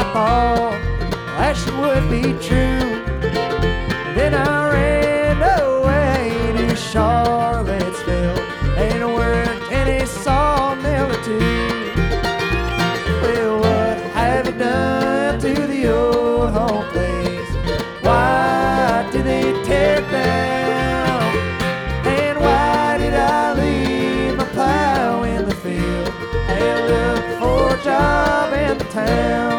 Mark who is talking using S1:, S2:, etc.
S1: I thought that she would be true. Then I ran away to Charlottesville and worked in a sawmill or two. Well, what have you done to the old home place? Why did they tear it down? And why did I leave my plow in the field and look for a job in the town?